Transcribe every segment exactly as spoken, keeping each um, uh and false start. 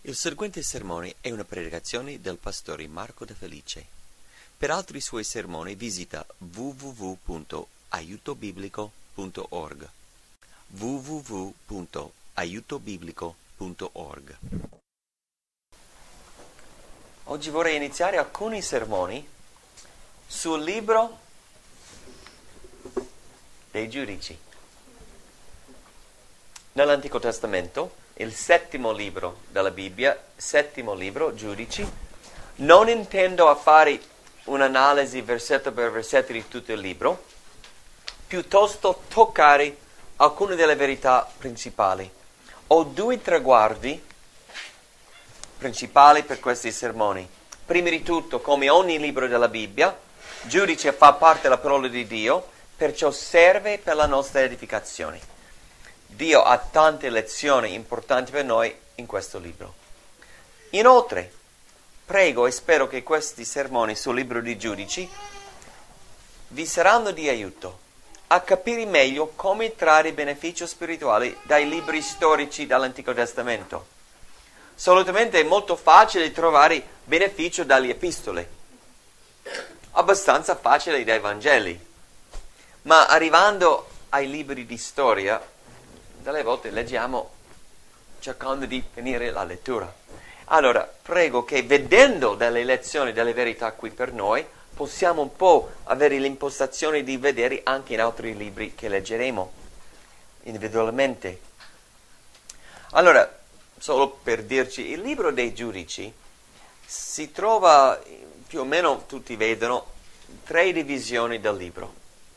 Il seguente sermone è una predicazione del pastore Marco De Felice. Per altri suoi sermoni visita w w w punto aiuto biblico punto org. w w w punto aiuto biblico punto org. Oggi vorrei iniziare alcuni sermoni sul libro dei Giudici. Nell'Antico Testamento, il settimo libro della Bibbia, settimo libro, Giudici, non intendo fare un'analisi versetto per versetto di tutto il libro, piuttosto toccare alcune delle verità principali. Ho due traguardi principali per questi sermoni. Prima di tutto, come ogni libro della Bibbia, Giudice fa parte della parola di Dio, perciò serve per la nostra edificazione. Dio ha tante lezioni importanti per noi in questo libro. Inoltre, prego e spero che questi sermoni sul libro di Giudici vi saranno di aiuto a capire meglio come trarre beneficio spirituale dai libri storici dell'Antico Testamento. Solitamente è molto facile trovare beneficio dalle epistole, abbastanza facile dai Vangeli, ma arrivando ai libri di storia, delle volte leggiamo cercando di finire la lettura. Allora, prego che vedendo delle lezioni, delle verità qui per noi, possiamo un po' avere l'impostazione di vedere anche in altri libri che leggeremo individualmente. Allora, solo per dirci, il libro dei Giudici si trova, più o meno tutti vedono, tre divisioni del libro.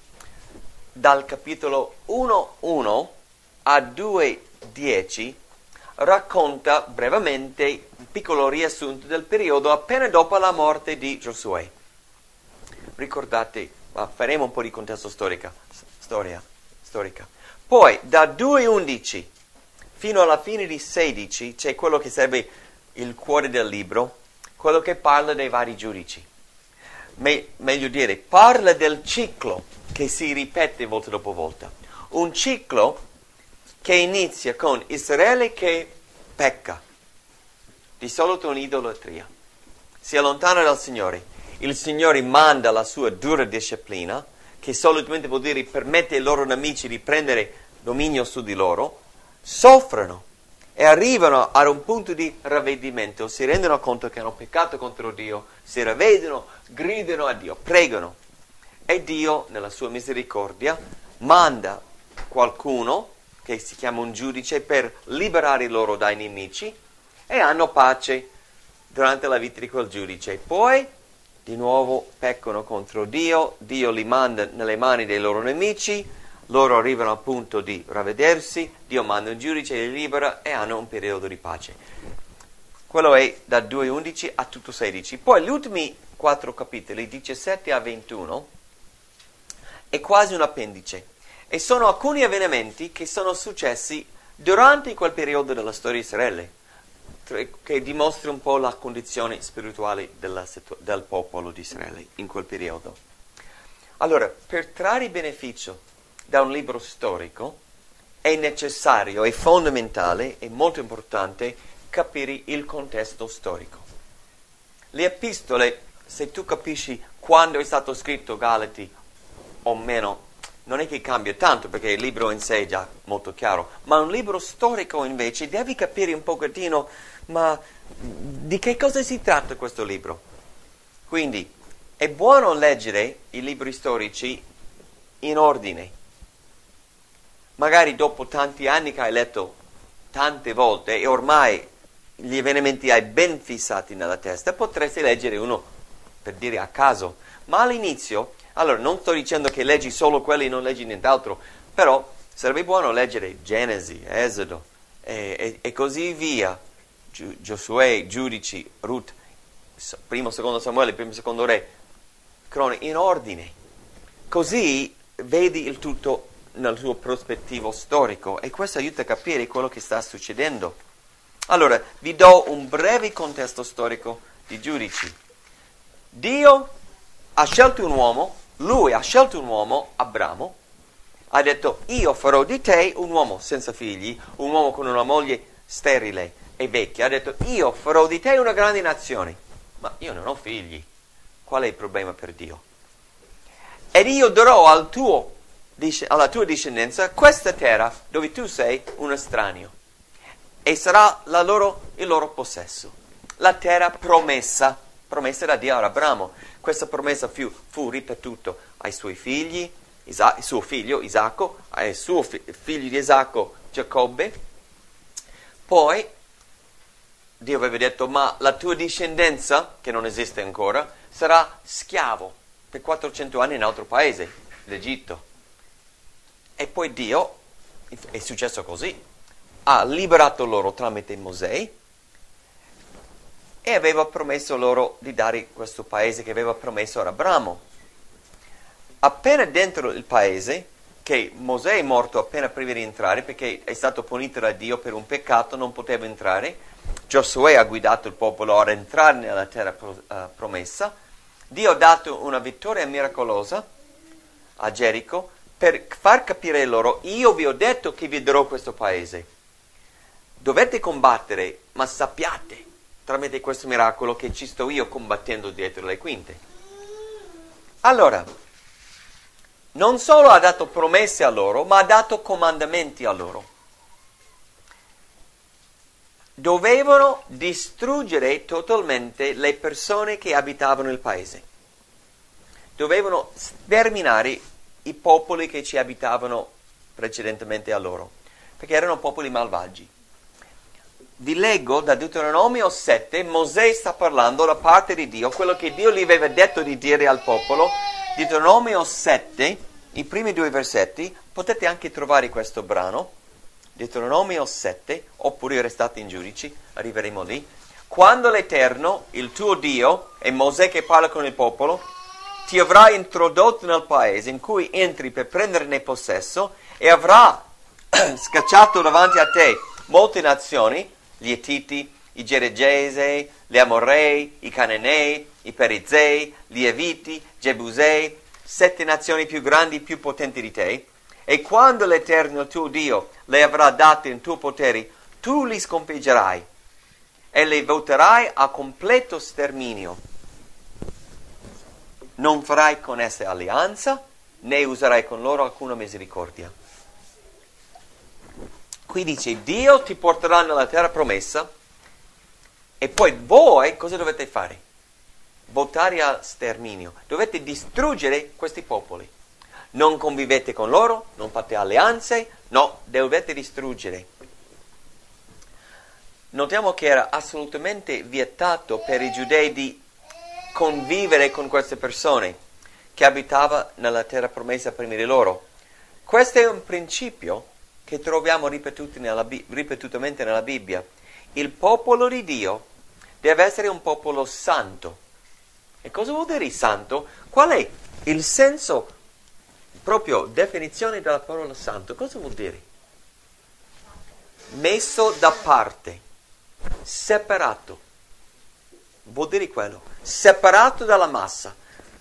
Dal capitolo uno uno a due dieci racconta brevemente un piccolo riassunto del periodo appena dopo la morte di Giosuè. Ricordate, ma faremo un po' di contesto storica, storia, storica. Poi da due undici fino alla fine di sedici c'è quello che serve il cuore del libro, quello che parla dei vari giudici. Me- meglio dire, parla del ciclo che si ripete volta dopo volta. Un ciclo che inizia con Israele che pecca, di solito un'idolatria, si allontana dal Signore. Il Signore manda la sua dura disciplina, che solitamente vuol dire permette ai loro nemici di prendere dominio su di loro, soffrono e arrivano ad un punto di ravvedimento, si rendono conto che hanno peccato contro Dio, si ravvedono, gridano a Dio, pregano e Dio, nella sua misericordia, manda qualcuno che si chiama un giudice per liberare loro dai nemici e hanno pace durante la vita di quel giudice. Poi di nuovo peccano contro Dio, Dio li manda nelle mani dei loro nemici, loro arrivano al punto di ravvedersi, Dio manda un giudice, li libera e hanno un periodo di pace. Quello è da due undici a tutto sedici. Poi gli ultimi quattro capitoli, diciassette a ventuno, è quasi un appendice. E sono alcuni avvenimenti che sono successi durante quel periodo della storia di Israele, che dimostra un po' la condizione spirituale della, del popolo di Israele in quel periodo. Allora, per trarre beneficio da un libro storico è necessario, è fondamentale, è molto importante capire il contesto storico. Le epistole, se tu capisci quando è stato scritto Galati o meno, non è che cambia tanto perché il libro in sé è già molto chiaro, ma un libro storico invece devi capire un pochettino, ma di che cosa si tratta questo libro? Quindi è buono leggere i libri storici in ordine. Magari dopo tanti anni che hai letto tante volte e ormai gli avvenimenti hai ben fissati nella testa, potresti leggere uno per dire a caso, ma all'inizio. Allora, non sto dicendo che leggi solo quelli e non leggi nient'altro, però sarebbe buono leggere Genesi, Esodo e, e, e così via, Gi- Giosuè, Giudici, Ruth, primo, secondo Samuele, primo, secondo Re, Croniche, in ordine. Così vedi il tutto nel suo prospettivo storico e questo aiuta a capire quello che sta succedendo. Allora, vi do un breve contesto storico di Giudici. Dio ha scelto un uomo, lui ha scelto un uomo, Abramo, ha detto io farò di te un uomo senza figli, un uomo con una moglie sterile, è vecchia, ha detto: io farò di te una grande nazione, ma io non ho figli. Qual è il problema per Dio? Ed io darò al tuo, alla tua discendenza questa terra dove tu sei un estraneo, e sarà la loro, il loro possesso, la terra promessa, promessa da Dio ad Abramo. Questa promessa fu, fu ripetuta ai suoi figli, Isa- il suo figlio Isacco, ai suoi fi- figli di Isacco, Giacobbe. Poi Dio aveva detto: ma la tua discendenza, che non esiste ancora, sarà schiavo per quattrocento anni in un altro paese, l'Egitto. E poi Dio, è successo così, ha liberato loro tramite Mosè e aveva promesso loro di dare questo paese che aveva promesso ad Abramo. Appena dentro il paese, che Mosè è morto appena prima di entrare perché è stato punito da Dio per un peccato, non poteva entrare, Giosuè ha guidato il popolo ad entrare nella terra pro, uh, promessa. Dio ha dato una vittoria miracolosa a Gerico per far capire loro: io vi ho detto che vi darò questo paese, dovete combattere, ma sappiate tramite questo miracolo che ci sto io combattendo dietro le quinte. Allora, non solo ha dato promesse a loro, ma ha dato comandamenti a loro. Dovevano distruggere totalmente le persone che abitavano il paese. Dovevano sterminare i popoli che ci abitavano precedentemente a loro, perché erano popoli malvagi. Vi leggo da Deuteronomio sette, Mosè sta parlando da parte di Dio, quello che Dio gli aveva detto di dire al popolo. Deuteronomio sette, i primi due versetti, potete anche trovare questo brano. Deuteronomio sette, oppure restate in giudici, arriveremo lì. Quando l'Eterno, il tuo Dio, è Mosè che parla con il popolo, ti avrà introdotto nel paese in cui entri per prenderne possesso e avrà scacciato davanti a te molte nazioni, gli Etiti, i Gergesi, gli Amorrei, i Cananei, i Perizzei, gli Eviti, Gebusei, sette nazioni più grandi e più potenti di te. E quando l'Eterno, il tuo Dio, le avrà date in tuo potere, tu li sconfiggerai e le voterai a completo sterminio. Non farai con esse alleanza, né userai con loro alcuna misericordia. Qui dice: Dio ti porterà nella terra promessa e poi voi cosa dovete fare? Votare a sterminio. Dovete distruggere questi popoli. Non convivete con loro, non fate alleanze, no, dovete distruggere. Notiamo che era assolutamente vietato per i giudei di convivere con queste persone che abitavano nella terra promessa prima di loro. Questo è un principio che troviamo ripetuti nella, ripetutamente nella Bibbia. Il popolo di Dio deve essere un popolo santo. E cosa vuol dire santo? Qual è il senso, proprio definizione della parola santo? Cosa vuol dire? Messo da parte, separato. Vuol dire quello, separato dalla massa,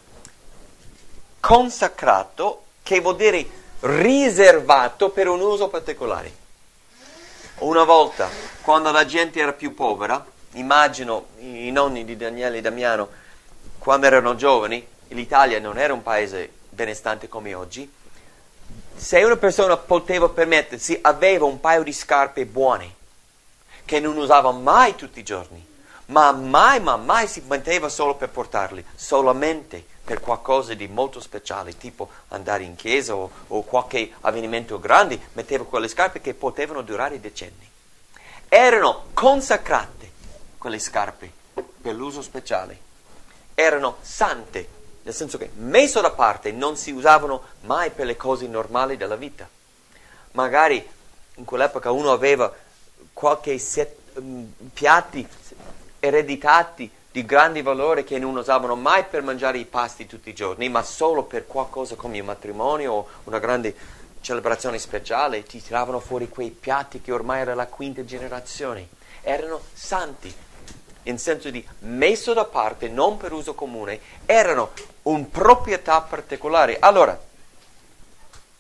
consacrato, che vuol dire riservato per un uso particolare. Una volta, quando la gente era più povera, immagino i nonni di Daniele e Damiano, quando erano giovani, l'Italia non era un paese benestante come oggi, se una persona poteva permettersi, aveva un paio di scarpe buone, che non usava mai tutti i giorni, ma mai, ma mai si metteva solo per portarli, solamente per qualcosa di molto speciale, tipo andare in chiesa o, o qualche avvenimento grande, metteva quelle scarpe che potevano durare decenni. Erano consacrate quelle scarpe per l'uso speciale, erano sante, nel senso che messo da parte, non si usavano mai per le cose normali della vita. Magari in quell'epoca uno aveva qualche set, um, piatti ereditati di grandi valore che non usavano mai per mangiare i pasti tutti i giorni, ma solo per qualcosa come un matrimonio o una grande celebrazione speciale, ti tiravano fuori quei piatti che ormai era la quinta generazione. Erano santi, in senso di messo da parte, non per uso comune, erano una proprietà particolare. Allora,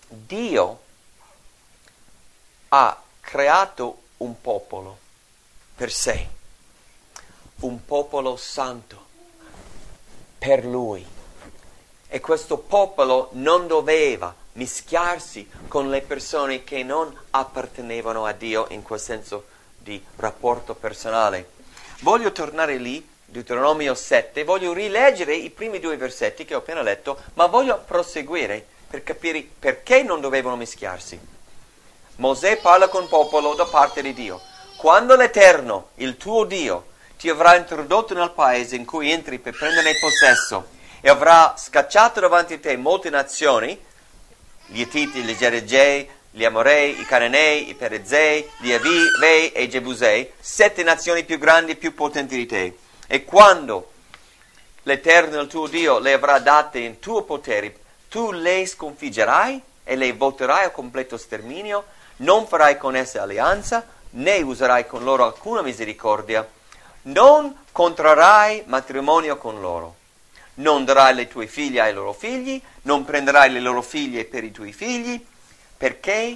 Dio ha creato un popolo per sé, un popolo santo per Lui. E questo popolo non doveva mischiarsi con le persone che non appartenevano a Dio in quel senso di rapporto personale. Voglio tornare lì, Deuteronomio sette, voglio rileggere i primi due versetti che ho appena letto, ma voglio proseguire per capire perché non dovevano mischiarsi. Mosè parla con il popolo da parte di Dio. Quando l'Eterno, il tuo Dio, ti avrà introdotto nel paese in cui entri per prenderne possesso e avrà scacciato davanti a te molte nazioni, gli Etiti, gli Gerigei, gli Amorei, i Cananei, i Perizzei, gli Evei e i Jebusei, sette nazioni più grandi e più potenti di te. E quando l'Eterno, il tuo Dio, le avrà date in tuo potere, tu le sconfiggerai e le voterai a completo sterminio, non farai con esse alleanza, né userai con loro alcuna misericordia, non contrarrai matrimonio con loro. Non darai le tue figlie ai loro figli, non prenderai le loro figlie per i tuoi figli, perché?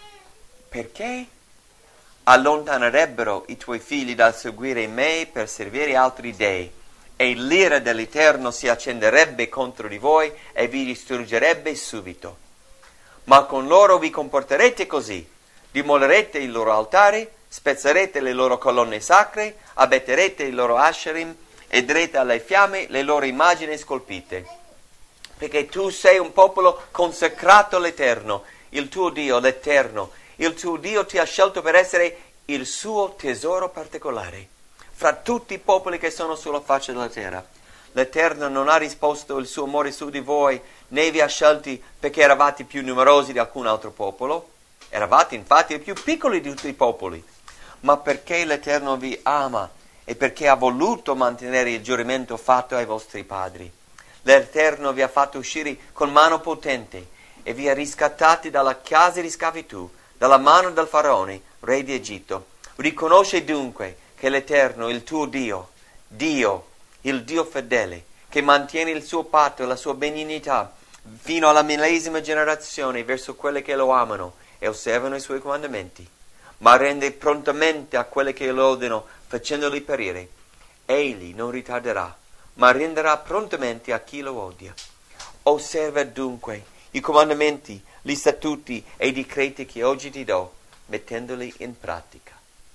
Perché allontanerebbero i tuoi figli dal seguire me per servire altri dei, e l'ira dell'Eterno si accenderebbe contro di voi e vi distruggerebbe subito. Ma con loro vi comporterete così: dimolerete i loro altari, spezzerete le loro colonne sacre, abbatterete i loro asherim, e darete alle fiamme le loro immagini scolpite. Perché tu sei un popolo consacrato all'Eterno, il tuo Dio, l'Eterno. Il tuo Dio ti ha scelto per essere il suo tesoro particolare fra tutti i popoli che sono sulla faccia della terra. L'Eterno non ha risposto il suo amore su di voi, né vi ha scelti perché eravate più numerosi di alcun altro popolo. Eravate infatti i più piccoli di tutti i popoli, ma perché l'Eterno vi ama e perché ha voluto mantenere il giuramento fatto ai vostri padri. L'Eterno vi ha fatto uscire con mano potente e vi ha riscattati dalla casa di sclavitù, dalla mano del faraone, re di Egitto. Riconosci dunque che l'Eterno, il tuo Dio, Dio, il Dio fedele, che mantiene il suo patto e la sua benignità fino alla millesima generazione verso quelle che lo amano e osservano i suoi comandamenti, ma rende prontamente a quelle che lo odiano, facendoli perire. Egli non ritarderà, ma renderà prontamente a chi lo odia. Osserva dunque i comandamenti, gli statuti e i decreti che oggi ti do, mettendoli in pratica.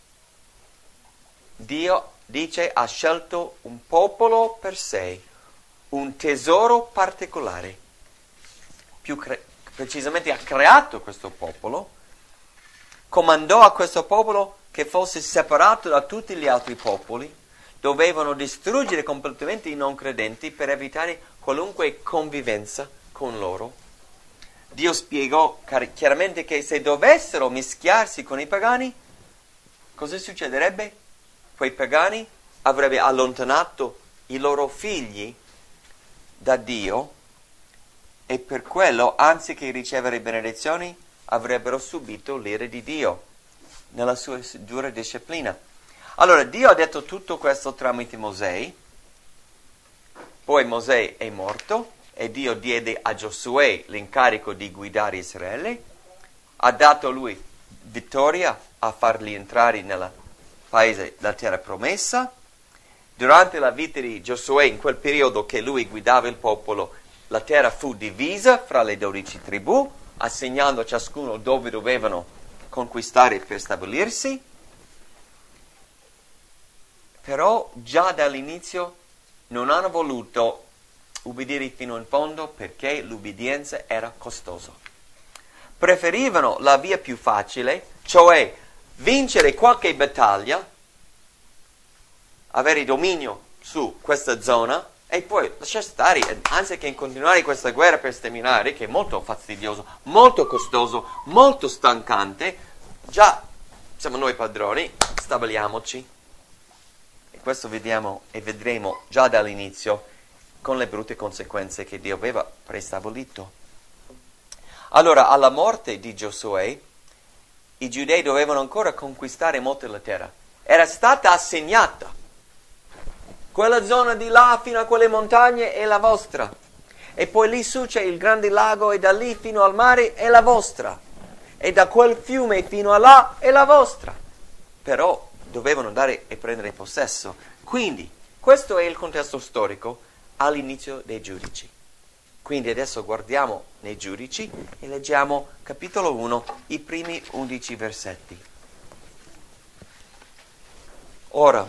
Dio, dice, ha scelto un popolo per sé, un tesoro particolare. Più cre- precisamente ha creato questo popolo, comandò a questo popolo che fosse separato da tutti gli altri popoli, dovevano distruggere completamente i non credenti per evitare qualunque convivenza con loro. Dio spiegò chiaramente che se dovessero mischiarsi con i pagani, cosa succederebbe? Quei pagani avrebbero allontanato i loro figli da Dio e per quello, anziché ricevere benedizioni, avrebbero subito l'ira di Dio nella sua dura disciplina. Allora Dio ha detto tutto questo tramite Mosè, poi Mosè è morto e Dio diede a Giosuè l'incarico di guidare Israele, ha dato a lui vittoria a farli entrare nel paese della terra promessa. Durante la vita di Giosuè, in quel periodo che lui guidava il popolo, la terra fu divisa fra le dodici tribù, assegnando a ciascuno dove dovevano conquistare per stabilirsi. Però già dall'inizio non hanno voluto ubbidire fino in fondo perché l'ubbidienza era costosa. Preferivano la via più facile, cioè vincere qualche battaglia, avere dominio su questa zona e poi lasciare stare, anziché continuare questa guerra per sterminare, che è molto fastidioso, molto costoso, molto stancante. Già siamo noi padroni, stabiliamoci. E questo vediamo e vedremo già dall'inizio con le brutte conseguenze che Dio aveva prestabilito. Allora, alla morte di Giosuè, i giudei dovevano ancora conquistare molto la terra. Era stata assegnata. Quella zona di là fino a quelle montagne è la vostra. E poi lì su c'è il grande lago e da lì fino al mare è la vostra. E da quel fiume fino a là è la vostra. Però dovevano andare e prendere possesso. Quindi, questo è il contesto storico all'inizio dei Giudici. Quindi adesso guardiamo nei Giudici e leggiamo capitolo uno, i primi undici versetti. Ora,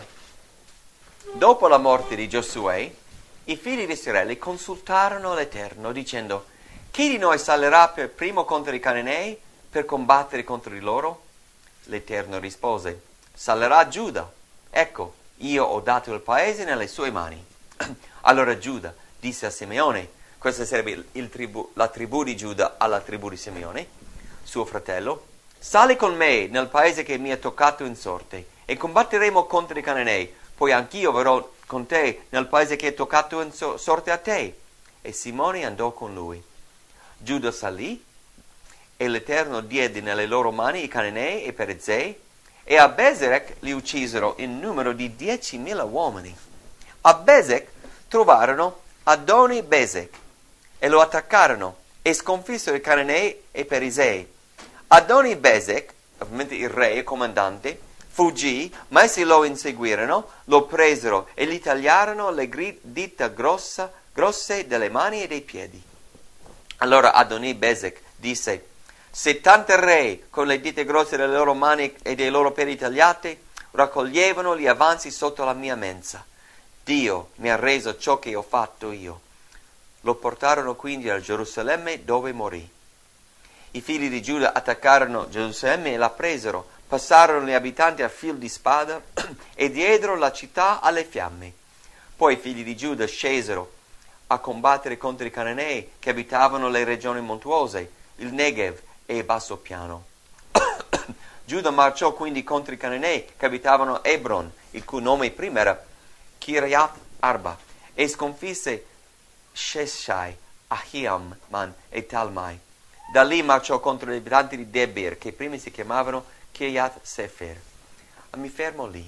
dopo la morte di Giosuè, i figli di Israele consultarono l'Eterno dicendo: chi di noi salirà per primo contro i Cananei per combattere contro di loro? L'Eterno rispose: salirà Giuda. Ecco, io ho dato il paese nelle sue mani. Allora Giuda disse a Simeone, questa sarebbe il, il tribù, la tribù di Giuda alla tribù di Simeone, suo fratello: sali con me nel paese che mi è toccato in sorte e combatteremo contro i Cananei, poi anch'io verrò con te nel paese che è toccato in so- sorte a te. E Simone andò con lui. Giuda salì e l'Eterno diede nelle loro mani i Cananei e i Perizzei, e a Bezek li uccisero in numero di diecimila uomini. A Bezek trovarono Adoni Bezek e lo attaccarono e sconfissero i Cananei e i Perizzei. Adoni Bezek, ovviamente il re e comandante, fuggì, ma essi lo inseguirono, lo presero e gli tagliarono le gri- dita grossa, grosse delle mani e dei piedi. Allora Adoni Bezek disse: settanta re con le dita grosse delle loro mani e dei loro piedi tagliate raccoglievano gli avanzi sotto la mia mensa. Dio mi ha reso ciò che ho fatto io. Lo portarono quindi a Gerusalemme, dove morì. I figli di Giuda attaccarono Gerusalemme e la presero, passarono gli abitanti a fil di spada e diedero la città alle fiamme. Poi i figli di Giuda scesero a combattere contro i Cananei che abitavano le regioni montuose, il Negev e il basso piano. Giuda marciò quindi contro i Cananei che abitavano Hebron, il cui nome prima era Kiriath Arba, e sconfisse Sheshai, Ahiman e Talmai. Da lì marciò contro gli abitanti di Debir, che prima si chiamavano Kiriath Sefer. Mi fermo lì.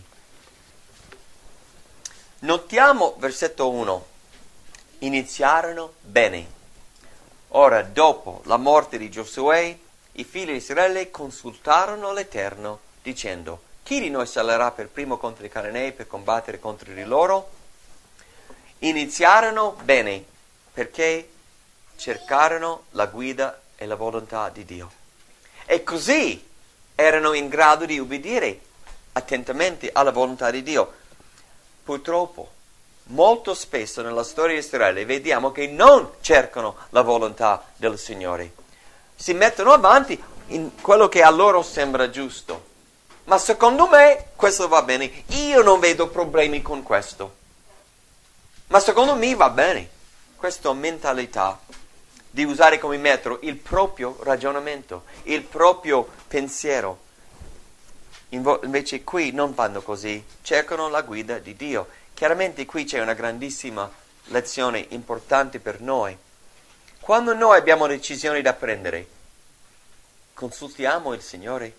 Notiamo versetto uno. Iniziarono bene. Ora, dopo la morte di Giosuè, i figli di Israele consultarono l'Eterno, dicendo: chi di noi salirà per primo contro i Cananei per combattere contro di loro? Iniziarono bene, perché cercarono la guida e la volontà di Dio. E così erano in grado di ubbidire attentamente alla volontà di Dio. Purtroppo, molto spesso nella storia di Israele vediamo che non cercano la volontà del Signore. Si mettono avanti in quello che a loro sembra giusto. Ma secondo me questo va bene. Io non vedo problemi con questo. Ma secondo me va bene. Questa mentalità di usare come metro il proprio ragionamento, il proprio pensiero. Invece qui non fanno così, cercano la guida di Dio. Chiaramente qui c'è una grandissima lezione importante per noi. Quando noi abbiamo decisioni da prendere, consultiamo il Signore.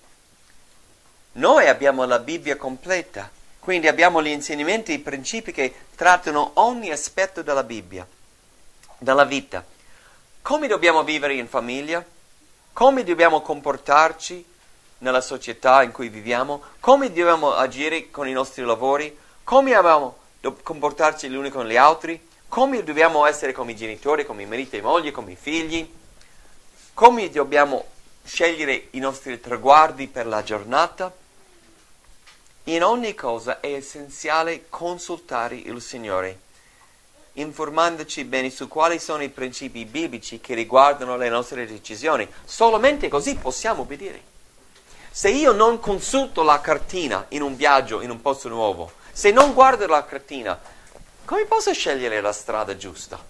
Noi abbiamo la Bibbia completa, quindi abbiamo gli insegnamenti e i principi che trattano ogni aspetto della Bibbia, della vita. Come dobbiamo vivere in famiglia? Come dobbiamo comportarci nella società in cui viviamo? Come dobbiamo agire con i nostri lavori? Come dobbiamo comportarci gli uni con gli altri? Come dobbiamo essere come i genitori, come i mariti e mogli, come i figli? Come dobbiamo scegliere i nostri traguardi per la giornata? In ogni cosa è essenziale consultare il Signore, informandoci bene su quali sono i principi biblici che riguardano le nostre decisioni. Solamente così possiamo obbedire. Se io non consulto la cartina in un viaggio, in un posto nuovo, se non guardo la cartina, come posso scegliere la strada giusta?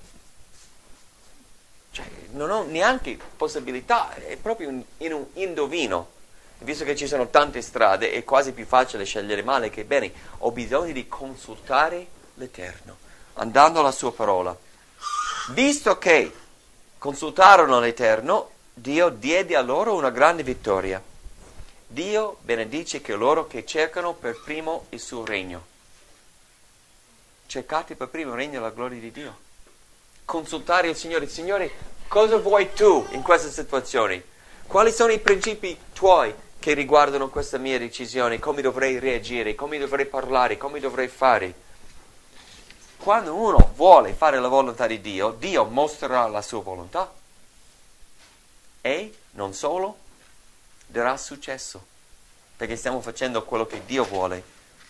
Cioè, non ho neanche possibilità, è proprio un, in un indovino. Visto che ci sono tante strade, è quasi più facile scegliere male che bene. Ho bisogno di consultare l'Eterno, andando alla sua parola. Visto che consultarono l'Eterno, Dio diede a loro una grande vittoria. Dio benedice coloro che cercano per primo il suo regno. Cercate per primo il regno e la gloria di Dio. Consultare il Signore. Signore, cosa vuoi tu in questa situazione? Quali sono i principi tuoi che che riguardano questa mia decisione, come dovrei reagire, come dovrei parlare, come dovrei fare. Quando uno vuole fare la volontà di Dio, Dio mostrerà la sua volontà e non solo, darà successo, perché stiamo facendo quello che Dio vuole.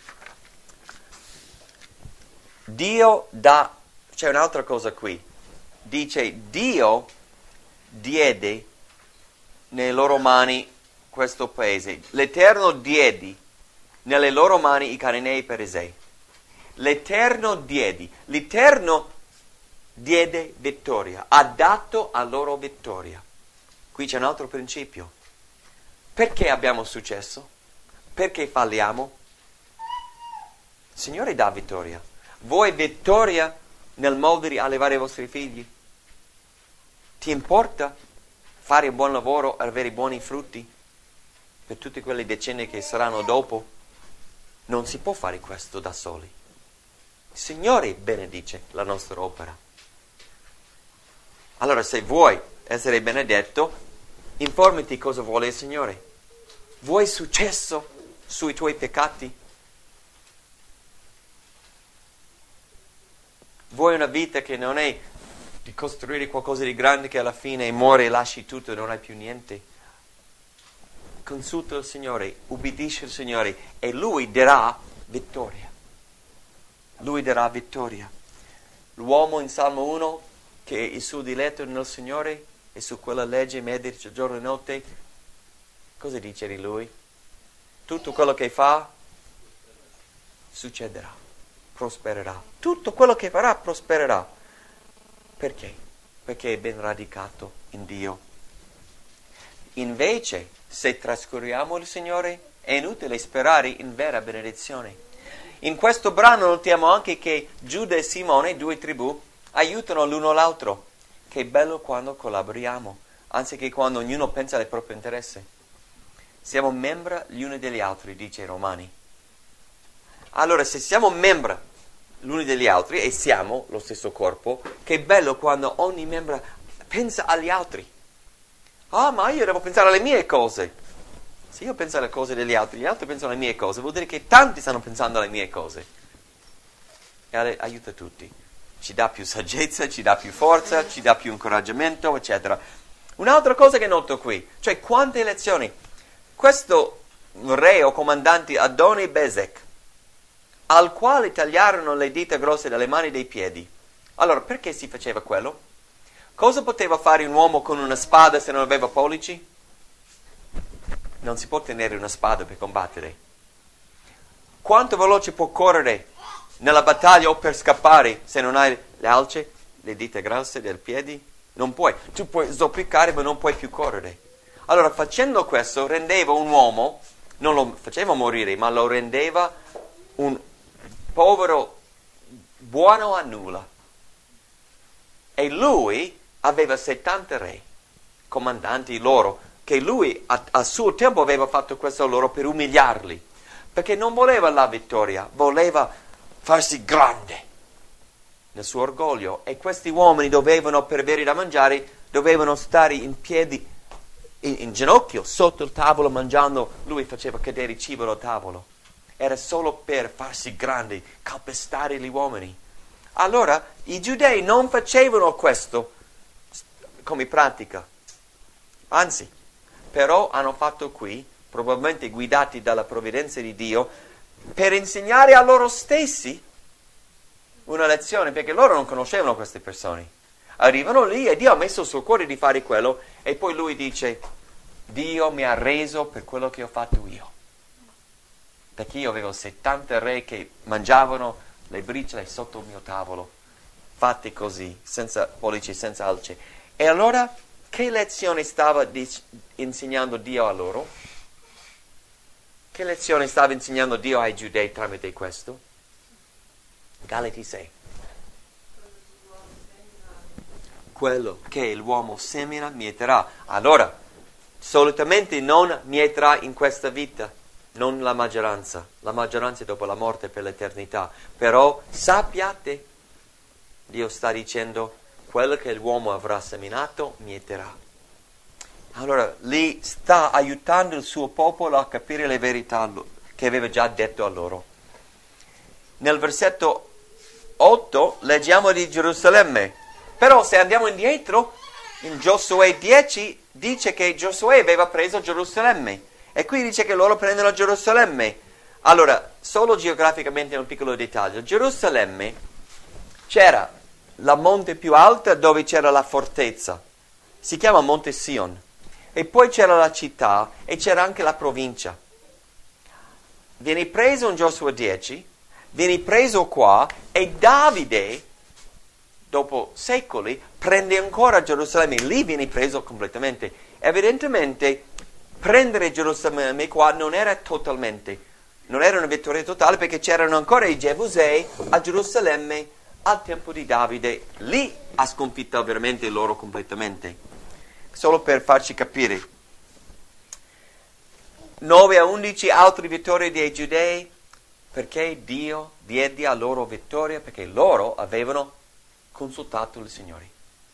Dio dà, c'è un'altra cosa qui, dice Dio diede nelle loro mani questo paese, l'Eterno diede nelle loro mani i Cananei e i Peresei. L'Eterno diedi, l'Eterno diede vittoria, ha dato a loro vittoria. Qui c'è un altro principio. Perché abbiamo successo? Perché falliamo? Il Signore dà vittoria. Vuoi vittoria nel modo di allevare i vostri figli? Ti importa fare un buon lavoro e avere buoni frutti per tutti quelle decenni che saranno dopo? Non si può fare questo da soli. Il Signore benedice la nostra opera. Allora, se vuoi essere benedetto, informati cosa vuole il Signore. Vuoi successo sui tuoi peccati? Vuoi una vita che non è di costruire qualcosa di grande che alla fine muore e lasci tutto e non hai più niente? Consulta il Signore, ubbidisci il Signore e Lui darà vittoria. Lui darà vittoria. L'uomo in Salmo uno, che è il suo diletto nel Signore e su quella legge medita giorno e notte, cosa dice di lui? Tutto quello che fa succederà, prospererà. Tutto quello che farà prospererà. Perché? Perché è ben radicato in Dio. Invece, se trascuriamo il Signore, è inutile sperare in vera benedizione. In questo brano notiamo anche che Giuda e Simone, due tribù, aiutano l'uno l'altro. Che bello quando collaboriamo, anziché quando ognuno pensa al proprio interesse. Siamo membri gli uni degli altri, dice i Romani. Allora, se siamo membri gli uni degli altri e siamo lo stesso corpo, che bello quando ogni membro pensa agli altri. Ah, ma io devo pensare alle mie cose. Se io penso alle cose degli altri, gli altri pensano alle mie cose, vuol dire che tanti stanno pensando alle mie cose. E aiuta tutti. Ci dà più saggezza, ci dà più forza, ci dà più incoraggiamento, eccetera. Un'altra cosa che noto qui, cioè quante lezioni. Questo re o comandante Adoni Bezek, al quale tagliarono le dita grosse dalle mani e dei piedi. Allora, perché si faceva quello? Cosa poteva fare un uomo con una spada se non aveva pollici? Non si può tenere una spada per combattere. Quanto veloce può correre nella battaglia o per scappare se non hai le alce, le dita grosse dei piedi? Non puoi. Tu puoi zoppicare ma non puoi più correre. Allora, facendo questo, rendeva un uomo, non lo faceva morire, ma lo rendeva un povero buono a nulla. E lui aveva settanta re, comandanti loro, che lui a, a suo tempo aveva fatto questo loro per umiliarli, perché non voleva la vittoria, voleva farsi grande nel suo orgoglio. E questi uomini dovevano, per avere da mangiare, dovevano stare in piedi, in, in ginocchio, sotto il tavolo mangiando. Lui faceva cadere il cibo dal tavolo. Era solo per farsi grandi, calpestare gli uomini. Allora, i giudei non facevano questo come pratica. Anzi, però hanno fatto qui, probabilmente guidati dalla provvidenza di Dio, per insegnare a loro stessi una lezione, perché loro non conoscevano queste persone. Arrivano lì e Dio ha messo sul cuore di fare quello, e poi lui dice: Dio mi ha reso per quello che ho fatto io. Perché io avevo settanta re che mangiavano le briciole sotto il mio tavolo, fatte così, senza pollici, senza alce. E allora, che lezione stava dic- insegnando Dio a loro? Che lezione stava insegnando Dio ai giudei tramite questo? Galati sei. Quello che l'uomo semina mieterà. Allora, solitamente non mieterà in questa vita, non la maggioranza. La maggioranza è dopo la morte per l'eternità. Però sappiate, Dio sta dicendo, quello che l'uomo avrà seminato mieterà. Allora lì sta aiutando il suo popolo a capire le verità che aveva già detto a loro. Nel versetto otto leggiamo di Gerusalemme, però se andiamo indietro, in Giosuè dieci dice che Giosuè aveva preso Gerusalemme e qui dice che loro prendono Gerusalemme. Allora, solo geograficamente un piccolo dettaglio. Gerusalemme c'era la monte più alta dove c'era la fortezza, si chiama Monte Sion, e poi c'era la città e c'era anche la provincia. Viene preso in Giosuè dieci, viene preso qua e Davide, dopo secoli, prende ancora Gerusalemme, lì viene preso completamente. Evidentemente prendere Gerusalemme qua non era totalmente, non era una vittoria totale perché c'erano ancora i Gebusei a Gerusalemme al tempo di Davide, lì ha sconfitto veramente loro completamente. Solo per farci capire, nove a undici altre vittorie dei Giudei, perché Dio diede a loro vittoria, perché loro avevano consultato il Signore.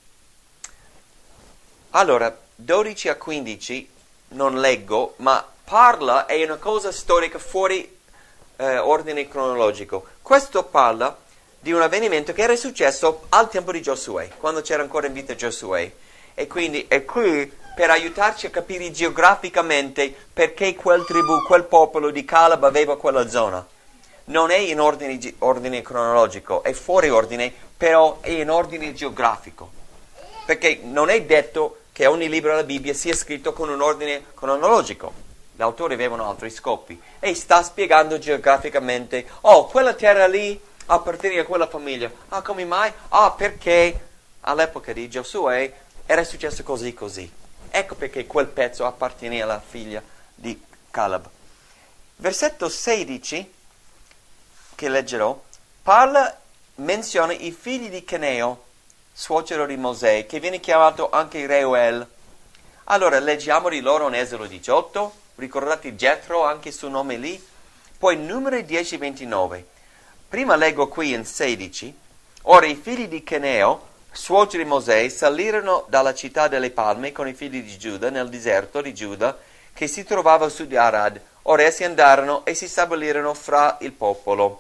Allora, dodici a quindici, non leggo, ma parla, è una cosa storica fuori eh, ordine cronologico. Questo parla di un avvenimento che era successo al tempo di Giosuè, quando c'era ancora in vita Giosuè. E quindi è qui per aiutarci a capire geograficamente perché quel tribù, quel popolo di Caleb aveva quella zona. Non è in ordine, ordine cronologico, è fuori ordine, però è in ordine geografico. Perché non è detto che ogni libro della Bibbia sia scritto con un ordine cronologico. Gli autori avevano altri scopi. E sta spiegando geograficamente, oh, quella terra lì appartiene a quella famiglia. Ah, come mai? Ah, perché all'epoca di Giosuè era successo così così. Ecco perché quel pezzo appartiene alla figlia di Caleb. Versetto sedici, che leggerò, parla, menziona i figli di Cheneo, suocero di Mosè, che viene chiamato anche Reuel. Allora, leggiamo di loro in Esodo diciotto, ricordate Getro, anche il suo nome lì, poi Numeri dieci ventinove. Prima leggo qui in sedici, ora i figli di Cheneo, suoceri di Mosè, salirono dalla città delle palme con i figli di Giuda nel deserto di Giuda, che si trovava su di Arad. Ora essi andarono e si stabilirono fra il popolo.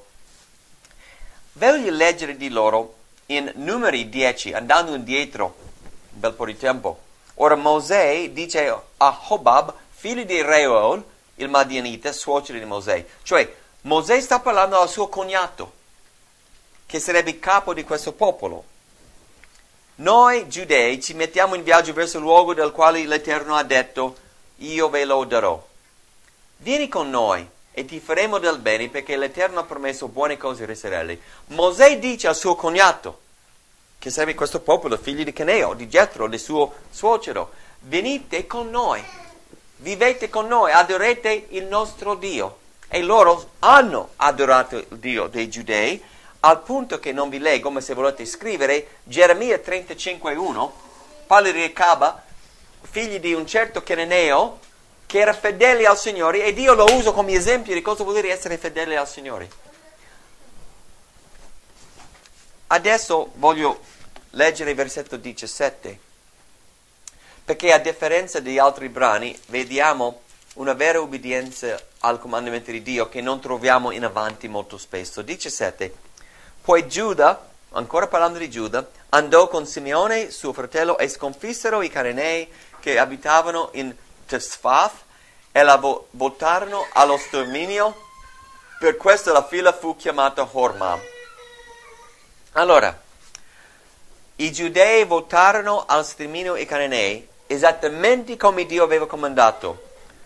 Voglio leggere di loro in Numeri dieci, andando indietro un bel po' di tempo. Ora Mosè dice a Hobab, figlio di Reuel, il Madianita, suocero di Mosè. Cioè, Mosè sta parlando al suo cognato, che sarebbe capo di questo popolo. Noi giudei ci mettiamo in viaggio verso il luogo del quale l'Eterno ha detto, io ve lo darò. Vieni con noi e ti faremo del bene perché l'Eterno ha promesso buone cose ai Israeli. Mosè dice al suo cognato, che sarebbe questo popolo, figli di Cheneo, di Getro, del suo suocero, venite con noi, vivete con noi, adorate il nostro Dio. E loro hanno adorato il Dio dei Giudei, al punto che non vi leggo, ma se volete scrivere, Geremia trentacinque uno, parla di Recaba, figli di un certo Cananeo, che era fedele al Signore, e Dio lo uso come esempio di cosa vuol dire essere fedele al Signore. Adesso voglio leggere il versetto diciassette, perché a differenza di altri brani, vediamo una vera obbedienza al comandamento di Dio che non troviamo in avanti molto spesso. diciassette. Poi Giuda, ancora parlando di Giuda, andò con Simeone, suo fratello, e sconfissero i Cananei che abitavano in Tesfath e la vo- votarono allo sterminio. Per questo la figlia fu chiamata Horma. Allora, i giudei votarono allo sterminio i Cananei esattamente come Dio aveva comandato.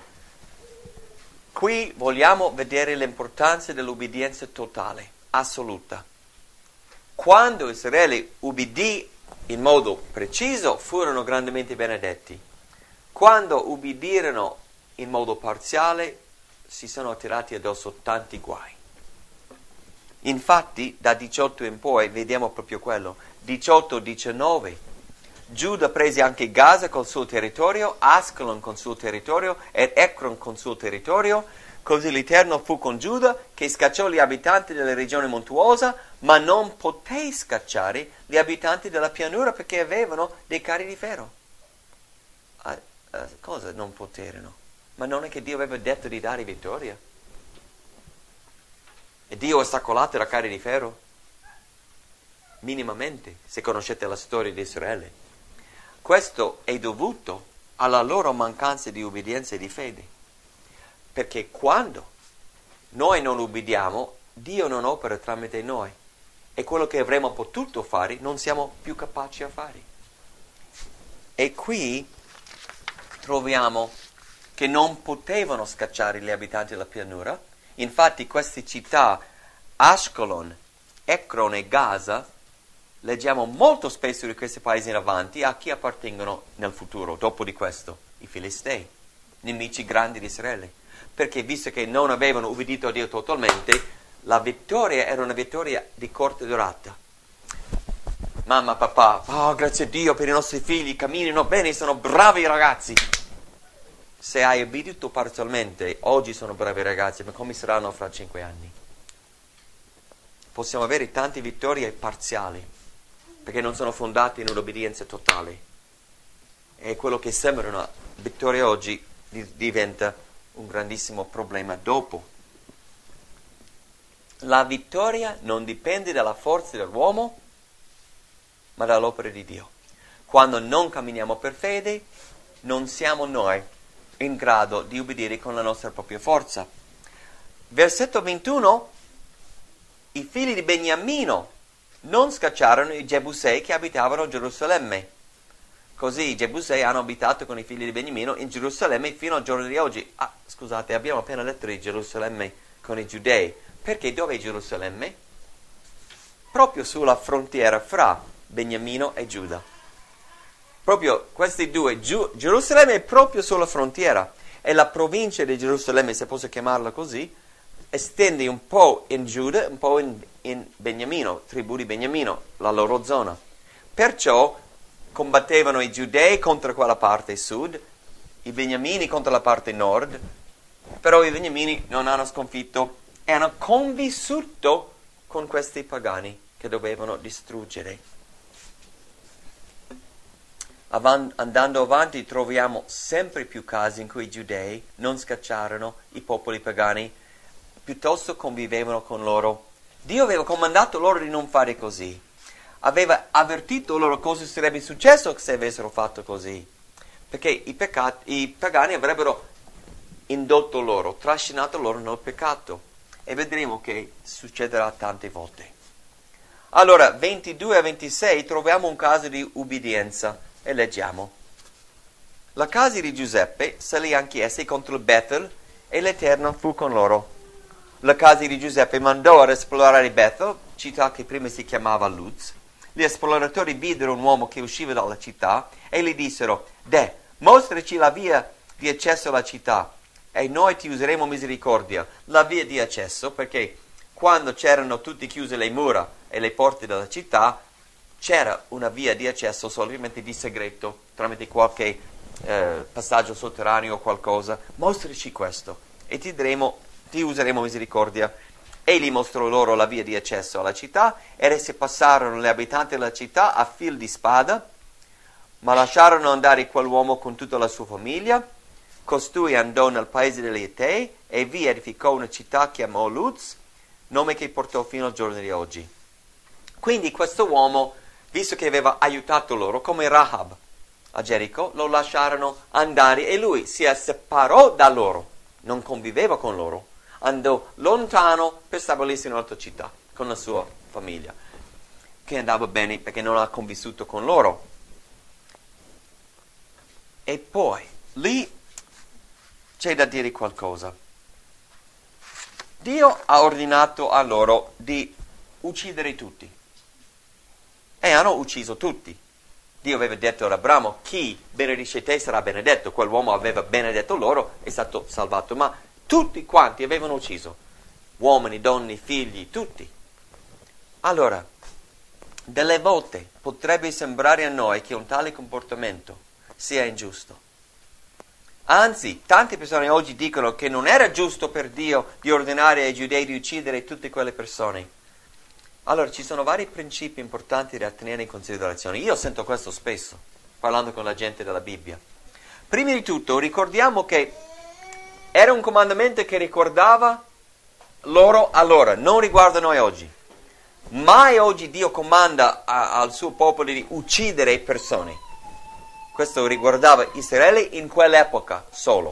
Qui vogliamo vedere l'importanza dell'obbedienza totale, assoluta. Quando Israele ubbidì in modo preciso, furono grandemente benedetti. Quando ubbidirono in modo parziale, si sono attirati addosso tanti guai. Infatti, da diciotto in poi, vediamo proprio quello. diciotto diciannove. Giuda prese anche Gaza col suo territorio, Ascalon con il suo territorio, ed Ekron con il suo territorio. Così l'Eterno fu con Giuda, che scacciò gli abitanti della regione montuosa, ma non poté scacciare gli abitanti della pianura perché avevano dei carri di ferro. uh, cosa non poterono? Ma non è che Dio aveva detto di dare vittoria? E Dio ostacolato la carne di ferro? Minimamente, se conoscete la storia di Israele. Questo è dovuto alla loro mancanza di obbedienza e di fede. Perché quando noi non ubbidiamo, Dio non opera tramite noi. E quello che avremmo potuto fare non siamo più capaci a fare. E qui troviamo che non potevano scacciare gli abitanti della pianura. Infatti queste città, Ashkelon, Ekron e Gaza, leggiamo molto spesso di questi paesi in avanti a chi appartengono nel futuro, dopo di questo, i Filistei, nemici grandi di Israele. Perché visto che non avevano ubbidito a Dio totalmente, la vittoria era una vittoria di corta durata. Mamma, papà, oh, grazie a Dio per i nostri figli, camminano bene, sono bravi ragazzi. Se hai obbedito parzialmente, oggi sono bravi ragazzi, ma come saranno fra cinque anni? Possiamo avere tante vittorie parziali, perché non sono fondate in un'obbedienza totale. E quello che sembra una vittoria oggi diventa un grandissimo problema dopo. La vittoria non dipende dalla forza dell'uomo, ma dall'opera di Dio. Quando non camminiamo per fede, non siamo noi in grado di ubbidire con la nostra propria forza. Versetto ventuno, i figli di Beniamino non scacciarono i Gebusei che abitavano a Gerusalemme. Così i Gebusei hanno abitato con i figli di Beniamino in Gerusalemme fino al giorno di oggi. Ah, scusate, abbiamo appena letto di Gerusalemme con i Giudei. Perché dove è Gerusalemme? Proprio sulla frontiera fra Beniamino e Giuda. Proprio questi due, Giu- Gerusalemme è proprio sulla frontiera. E la provincia di Gerusalemme, se posso chiamarla così, estende un po' in Giuda, un po' in, in Beniamino, tribù di Beniamino, la loro zona. Perciò combattevano i Giudei contro quella parte sud, i Beniamini contro la parte nord, però i Beniamini non hanno sconfitto e hanno convissuto con questi pagani che dovevano distruggere. Avan- andando avanti troviamo sempre più casi in cui i Giudei non scacciarono i popoli pagani, piuttosto convivevano con loro. Dio aveva comandato loro di non fare così. Aveva avvertito loro cosa sarebbe successo se avessero fatto così. Perché i, peccati, i pagani avrebbero indotto loro, trascinato loro nel peccato. E vedremo che succederà tante volte. Allora, ventidue a ventisei troviamo un caso di ubbidienza e leggiamo. La casa di Giuseppe salì anch'essa contro il Bethel e l'Eterno fu con loro. La casa di Giuseppe mandò ad esplorare Bethel, città che prima si chiamava Luz. Gli esploratori videro un uomo che usciva dalla città e gli dissero: «Deh, mostraci la via di accesso alla città e noi ti useremo misericordia». La via di accesso, perché quando c'erano tutte chiuse le mura e le porte della città, c'era una via di accesso solamente di segreto, tramite qualche eh, passaggio sotterraneo o qualcosa. Mostraci questo e ti, daremo, ti useremo misericordia. Egli mostrò loro la via di accesso alla città ed essi passarono gli abitanti della città a fil di spada, ma lasciarono andare quell'uomo con tutta la sua famiglia. Costui andò nel paese degli Etei e vi edificò una città che chiamò Luz, nome che portò fino al giorno di oggi. Quindi questo uomo, visto che aveva aiutato loro, come Rahab a Gerico, lo lasciarono andare e lui si separò da loro, non conviveva con loro, andò lontano per stabilirsi in un'altra città con la sua famiglia, che andava bene perché non ha convissuto con loro. E poi, lì c'è da dire qualcosa. Dio ha ordinato a loro di uccidere tutti. E hanno ucciso tutti. Dio aveva detto ad Abramo: chi benedice te sarà benedetto. Quell'uomo aveva benedetto loro, è stato salvato. Ma tutti quanti avevano ucciso. Uomini, donne, figli, tutti. Allora, delle volte potrebbe sembrare a noi che un tale comportamento sia ingiusto. Anzi, tante persone oggi dicono che non era giusto per Dio di ordinare ai giudei di uccidere tutte quelle persone. Allora, ci sono vari principi importanti da tenere in considerazione. Io sento questo spesso, parlando con la gente della Bibbia. Prima di tutto ricordiamo che era un comandamento che ricordava loro allora, non riguarda noi oggi. Mai oggi Dio comanda a, al suo popolo di uccidere persone. Questo riguardava Israele in quell'epoca solo.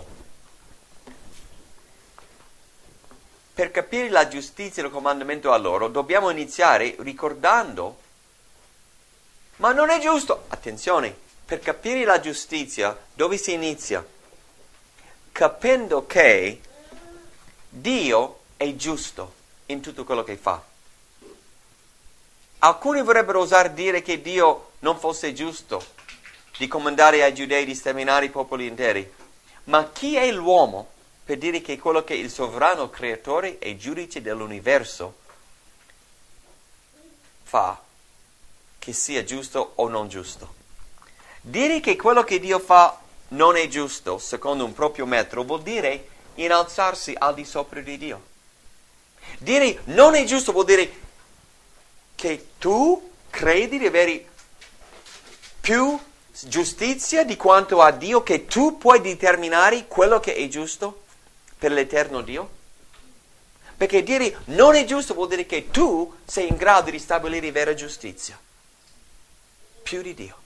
Per capire la giustizia del comandamento a loro, dobbiamo iniziare ricordando, ma non è giusto. Attenzione, per capire la giustizia, dove si inizia? Capendo che Dio è giusto in tutto quello che fa. Alcuni vorrebbero osare dire che Dio non fosse giusto di comandare ai giudei di sterminare i popoli interi. Ma chi è l'uomo per dire che quello che il sovrano creatore e giudice dell'universo fa, che sia giusto o non giusto? Dire che quello che Dio fa non è giusto, secondo un proprio metro, vuol dire innalzarsi al di sopra di Dio. Dire non è giusto vuol dire che tu credi di avere più giustizia di quanto ha Dio, che tu puoi determinare quello che è giusto per l'eterno Dio? Perché dire non è giusto vuol dire che tu sei in grado di stabilire vera giustizia, più di Dio.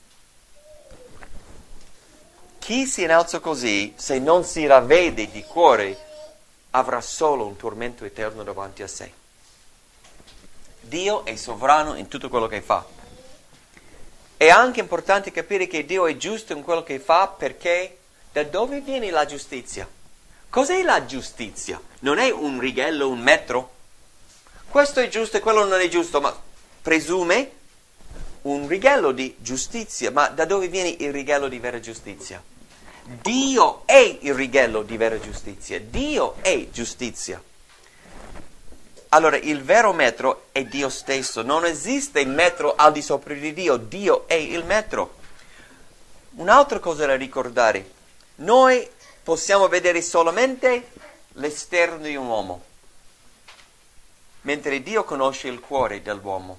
Chi si innalza così, se non si ravvede di cuore, avrà solo un tormento eterno davanti a sé. Dio è sovrano in tutto quello che fa. È anche importante capire che Dio è giusto in quello che fa, perché da dove viene la giustizia? Cos'è la giustizia? Non è un righello, un metro? Questo è giusto e quello non è giusto, ma presume un righello di giustizia. Ma da dove viene il righello di vera giustizia? Dio è il righello di vera giustizia. Dio è giustizia. Allora, il vero metro è Dio stesso. Non esiste metro al di sopra di Dio. Dio è il metro. Un'altra cosa da ricordare. Noi possiamo vedere solamente l'esterno di un uomo, mentre Dio conosce il cuore dell'uomo.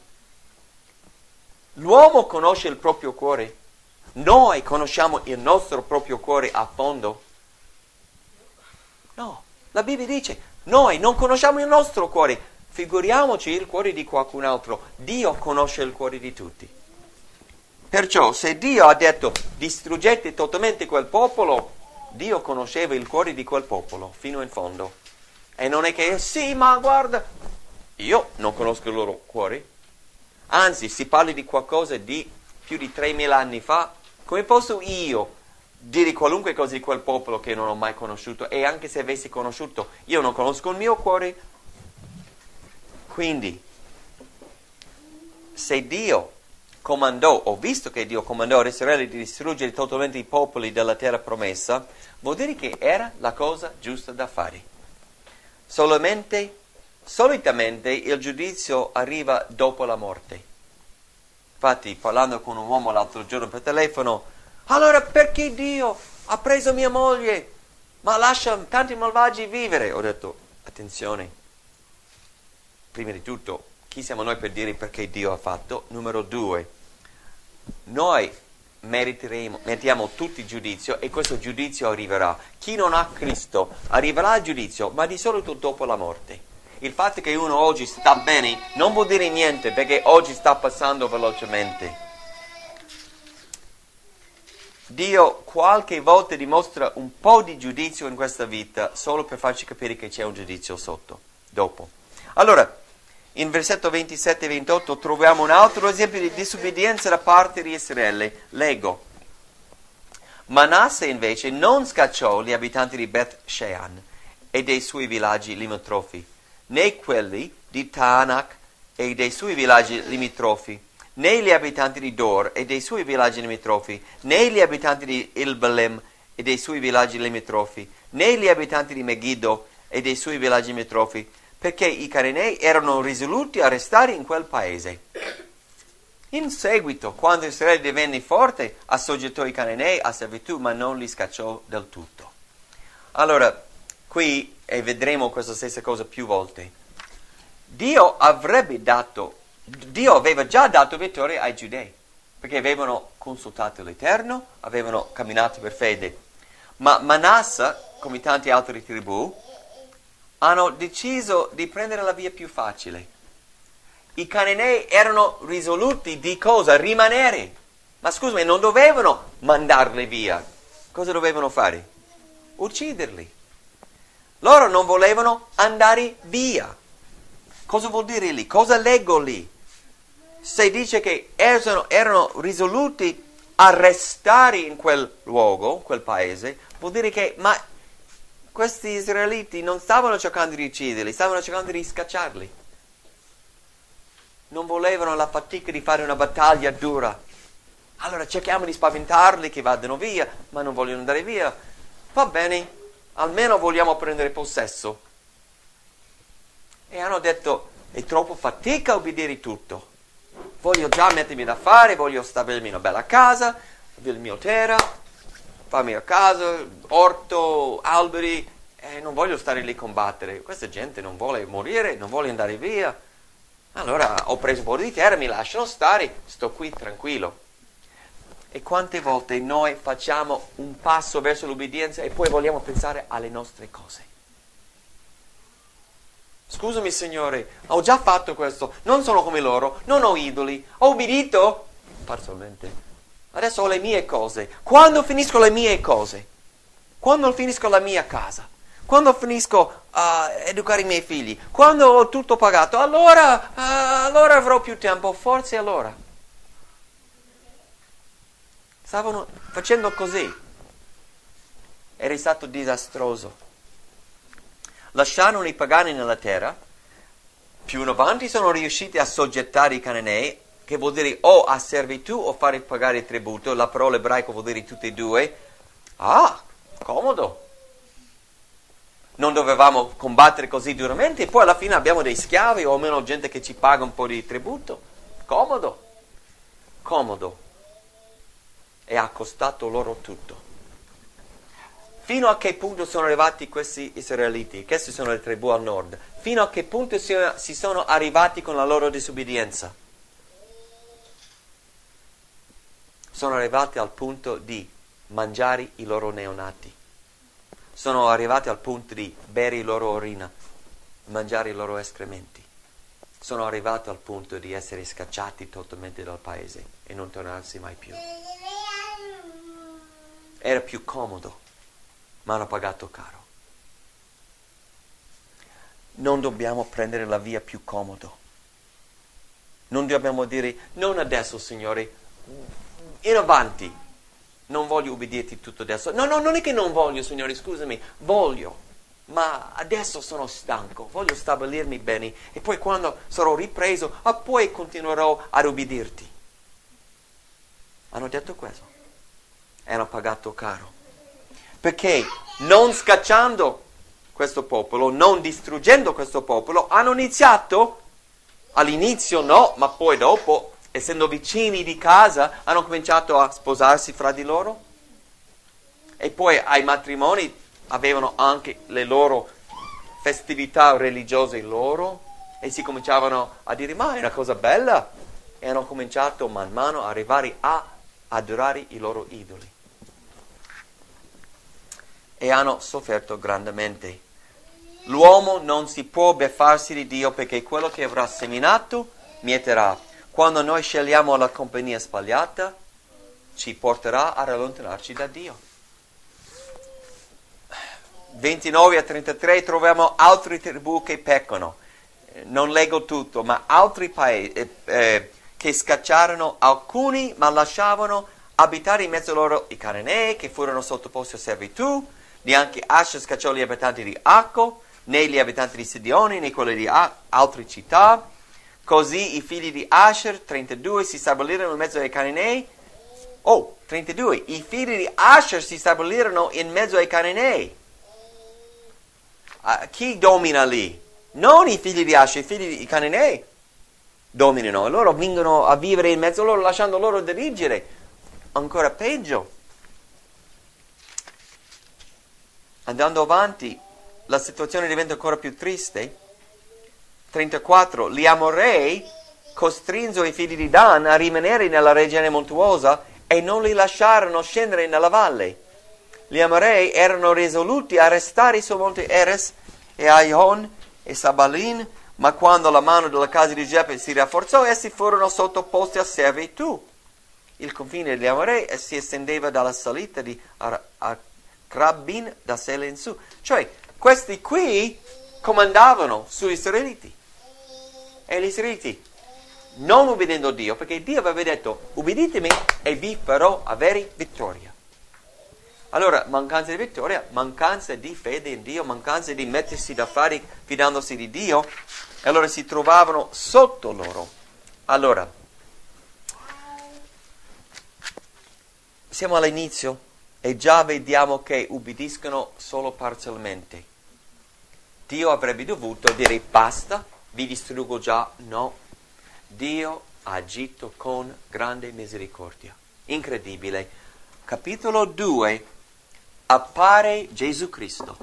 L'uomo conosce il proprio cuore. Noi conosciamo il nostro proprio cuore a fondo? No. La Bibbia dice, noi non conosciamo il nostro cuore, figuriamoci il cuore di qualcun altro. Dio conosce il cuore di tutti. Perciò, se Dio ha detto distruggete totalmente quel popolo, Dio conosceva il cuore di quel popolo fino in fondo. E non è che, sì, ma guarda, io non conosco il loro cuore. Anzi, si parla di qualcosa di più di tremila anni fa. Come posso io dire qualunque cosa di quel popolo che non ho mai conosciuto? E anche se avessi conosciuto, io non conosco il mio cuore. Quindi, se Dio comandò, o visto che Dio comandò a Israele di distruggere totalmente i popoli della terra promessa, vuol dire che era la cosa giusta da fare. Solamente, solitamente il giudizio arriva dopo la morte. Infatti, parlando con un uomo l'altro giorno per telefono, allora perché Dio ha preso mia moglie, ma lascia tanti malvagi vivere? Ho detto, attenzione, prima di tutto, chi siamo noi per dire perché Dio ha fatto? Numero due, noi meriteremo, meritiamo tutti il giudizio e questo giudizio arriverà. Chi non ha Cristo arriverà al giudizio, ma di solito dopo la morte. Il fatto che uno oggi sta bene non vuol dire niente, perché oggi sta passando velocemente. Dio qualche volta dimostra un po' di giudizio in questa vita solo per farci capire che c'è un giudizio sotto, dopo. Allora, in versetto ventisette e ventotto troviamo un altro esempio di disobbedienza da parte di Israele. Leggo. Manasse invece non scacciò gli abitanti di Beth Shean e dei suoi villaggi limitrofi, né quelli di Taanach e dei suoi villaggi limitrofi, né gli abitanti di Dor e dei suoi villaggi limitrofi, né gli abitanti di Ilbalem e dei suoi villaggi limitrofi, né gli abitanti di Megiddo e dei suoi villaggi limitrofi, perché i Cananei erano risoluti a restare in quel paese. In seguito, quando Israele divenne forte, assoggettò i Cananei a servitù, ma non li scacciò del tutto. Allora, qui, e vedremo questa stessa cosa più volte, Dio avrebbe dato, Dio aveva già dato vittoria ai giudei, perché avevano consultato l'Eterno, avevano camminato per fede. Ma Manasse, come tante altre tribù, hanno deciso di prendere la via più facile. I Cananei erano risoluti di cosa? Rimanere. Ma scusami, non dovevano mandarli via. Cosa dovevano fare? Ucciderli. Loro non volevano andare via. Cosa vuol dire lì? Cosa leggo lì? Se dice che erano, erano risoluti a restare in quel luogo, quel paese, vuol dire che ma questi israeliti non stavano cercando di ucciderli, stavano cercando di scacciarli. Non volevano la fatica di fare una battaglia dura. Allora cerchiamo di spaventarli che vadano via, ma non vogliono andare via. Va bene, almeno vogliamo prendere possesso. E hanno detto, è troppo fatica obbedire tutto. Voglio già mettermi da fare, voglio stabilirmi una bella casa, il mio terra, farmi a casa, orto, alberi, e non voglio stare lì a combattere. Questa gente non vuole morire, non vuole andare via. Allora ho preso un po' di terra, mi lasciano stare, sto qui tranquillo. E quante volte noi facciamo un passo verso l'obbedienza e poi vogliamo pensare alle nostre cose. Scusami Signore, ho già fatto questo, non sono come loro, non ho idoli, ho obbedito parzialmente. Adesso ho le mie cose. Quando finisco le mie cose? Quando finisco la mia casa? Quando finisco a uh, educare i miei figli? Quando ho tutto pagato? Allora, uh, allora avrò più tempo, forse allora. Stavano facendo così. Era stato disastroso. Lasciarono i pagani nella terra, più in avanti sono riusciti a soggettare i Cananei, che vuol dire o a servitù o fare pagare il tributo, la parola ebraica vuol dire tutte e due. Ah, comodo. Non dovevamo combattere così duramente e poi alla fine abbiamo dei schiavi o almeno gente che ci paga un po' di tributo. Comodo. Comodo. E ha costato loro tutto. Fino a che punto sono arrivati questi israeliti? Queste sono le tribù al nord. Fino a che punto si, si sono arrivati con la loro disobbedienza? Sono arrivati al punto di mangiare i loro neonati. Sono arrivati al punto di bere i loro orina, mangiare i loro escrementi. Sono arrivati al punto di essere scacciati totalmente dal paese e non tornarsi mai più. Era più comodo, ma hanno pagato caro. Non dobbiamo prendere la via più comodo. Non dobbiamo dire, non adesso Signore, in avanti. Non voglio ubbidirti tutto adesso. No, no, non è che non voglio, Signore, scusami, voglio. Ma adesso sono stanco, voglio stabilirmi bene. E poi quando sarò ripreso, ah, poi continuerò ad ubbidirti. Hanno detto questo. E hanno pagato caro. Perché non scacciando questo popolo, non distruggendo questo popolo, hanno iniziato, all'inizio no, ma poi dopo, essendo vicini di casa, hanno cominciato a sposarsi fra di loro. E poi ai matrimoni avevano anche le loro festività religiose loro e si cominciavano a dire, ma è una cosa bella. E hanno cominciato man mano a arrivare a adorare i loro idoli. E hanno sofferto grandemente. L'uomo non si può beffarsi di Dio perché quello che avrà seminato mieterà. Quando noi scegliamo la compagnia sbagliata, ci porterà ad allontanarci da Dio. ventinove a trentatré troviamo altre tribù che peccano. Non leggo tutto, ma altri paesi eh, eh, che scacciarono alcuni, ma lasciavano abitare in mezzo a loro i Cananei, che furono sottoposti a servitù. Neanche Asher scacciò gli abitanti di Acco, né gli abitanti di Sidioni, né quelli di a- altre città. Così i figli di Asher, trentadue, si stabilirono in mezzo ai Cananei. Oh, trentadue. I figli di Asher si stabilirono in mezzo ai Cananei. Uh, chi domina lì? Non i figli di Asher, i figli di Cananei dominano. Loro vengono a vivere in mezzo a loro, lasciando loro dirigere. Ancora peggio. Andando avanti, la situazione diventa ancora più triste. trentaquattro. Gli Amorrei costrinsero i figli di Dan a rimanere nella regione montuosa e non li lasciarono scendere nella valle. Gli Amorei erano risoluti a restare sul monte Eres e Aihon e Sabalin, ma quando la mano della casa di Geppe si rafforzò, essi furono sottoposti a servitù. Il confine degli Amorei si estendeva dalla salita di Akrabbin da Sela in su. Cioè, questi qui comandavano sugli israeliti. E gli israeliti, non ubbidendo Dio, perché Dio aveva detto, ubbiditemi e vi farò avere vittoria. Allora, mancanza di vittoria, mancanza di fede in Dio, mancanza di mettersi da fare fidandosi di Dio, e allora si trovavano sotto loro. Allora, siamo all'inizio e già vediamo che ubbidiscono solo parzialmente. Dio avrebbe dovuto dire basta, vi distruggo già. No, Dio ha agito con grande misericordia. Incredibile. Capitolo due. Appare Gesù Cristo.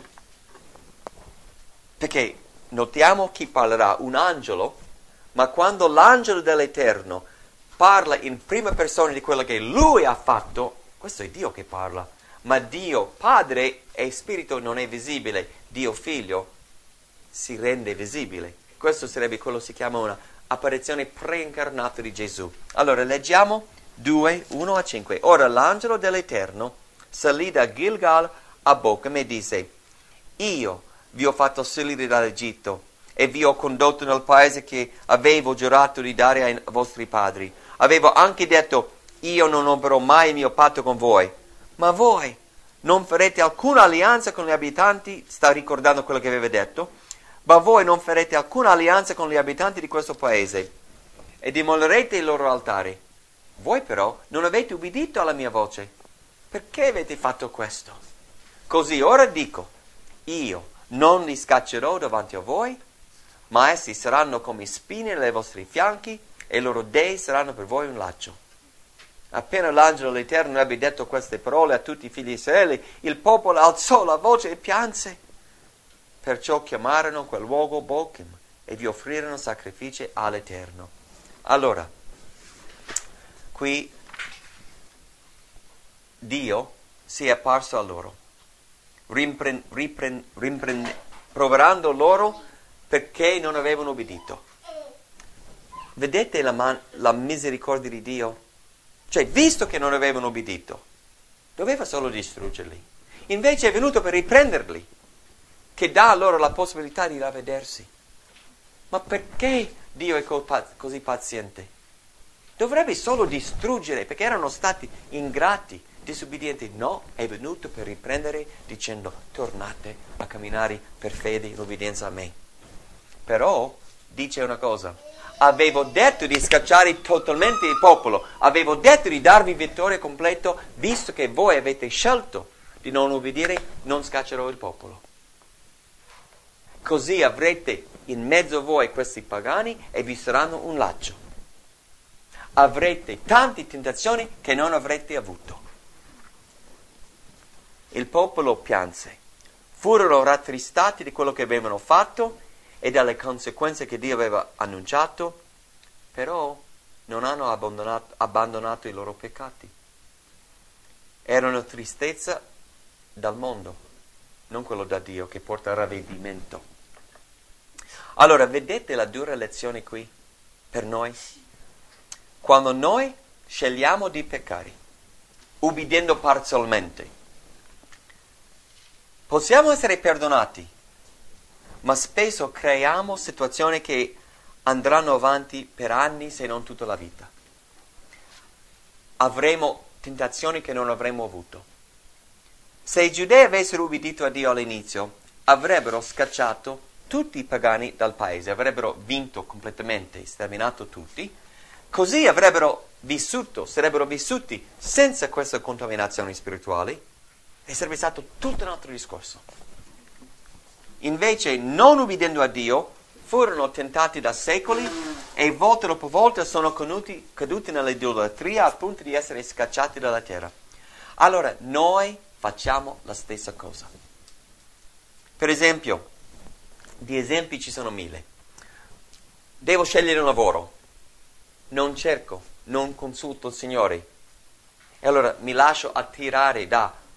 Perché notiamo chi parlerà, un angelo, ma quando l'angelo dell'Eterno parla in prima persona di quello che lui ha fatto, questo è Dio che parla. Ma Dio Padre e Spirito non è visibile, Dio Figlio si rende visibile. Questo sarebbe quello che si chiama una apparizione preincarnata di Gesù. Allora leggiamo due, uno a cinque. Ora l'angelo dell'Eterno salì da Gilgal a Bochum e disse: io vi ho fatto salire dall'Egitto e vi ho condotto nel paese che avevo giurato di dare ai vostri padri. Avevo anche detto: io non romperò mai il mio patto con voi, ma voi non farete alcuna alleanza con gli abitanti, sta ricordando quello che aveva detto, ma voi non farete alcuna alleanza con gli abitanti di questo paese e dimollerete il loro altare. Voi però non avete ubbidito alla mia voce. Perché avete fatto questo? Così ora dico, io non li scaccerò davanti a voi, ma essi saranno come spine nei vostri fianchi e i loro dei saranno per voi un laccio. Appena l'angelo dell'Eterno ebbe detto queste parole a tutti i figli di Israele, il popolo alzò la voce e pianse. Perciò chiamarono quel luogo Bochum e vi offrirono sacrifici all'Eterno. Allora, qui Dio si è apparso a loro, rimpren, rimpren, rimpren, proverando loro perché non avevano obbedito. Vedete la, man, la misericordia di Dio? Cioè, visto che non avevano obbedito, doveva solo distruggerli. Invece è venuto per riprenderli, che dà loro la possibilità di ravvedersi. Ma perché Dio è così paziente? Dovrebbe solo distruggere, perché erano stati ingrati, disobbedienti. No, è venuto per riprendere dicendo: tornate a camminare per fede in obbedienza a me. Però dice una cosa: avevo detto di scacciare totalmente il popolo, avevo detto di darvi vittoria completa, visto che voi avete scelto di non obbedire, non scaccerò il popolo. Così avrete in mezzo a voi questi pagani e vi saranno un laccio. Avrete tante tentazioni che non avrete avuto. Il popolo pianse, furono rattristati di quello che avevano fatto e dalle conseguenze che Dio aveva annunciato, però non hanno abbandonato, abbandonato i loro peccati. Era una tristezza dal mondo, non quello da Dio che porta ravvedimento. Allora, vedete la dura lezione qui per noi? Quando noi scegliamo di peccare, ubbidendo parzialmente, possiamo essere perdonati, ma spesso creiamo situazioni che andranno avanti per anni, se non tutta la vita. Avremo tentazioni che non avremmo avuto. Se i giudei avessero ubbidito a Dio all'inizio, avrebbero scacciato tutti i pagani dal paese, avrebbero vinto completamente, sterminato tutti, così avrebbero vissuto, sarebbero vissuti senza queste contaminazioni spirituali e sarebbe stato tutto un altro discorso. Invece, non ubbidendo a Dio, furono tentati da secoli e volta dopo volta sono caduti, caduti nell'idolatria al punto di essere scacciati dalla terra. Allora, noi facciamo la stessa cosa. Per esempio, di esempi ci sono mille. Devo scegliere un lavoro. Non cerco, non consulto il Signore. E allora mi lascio attirare da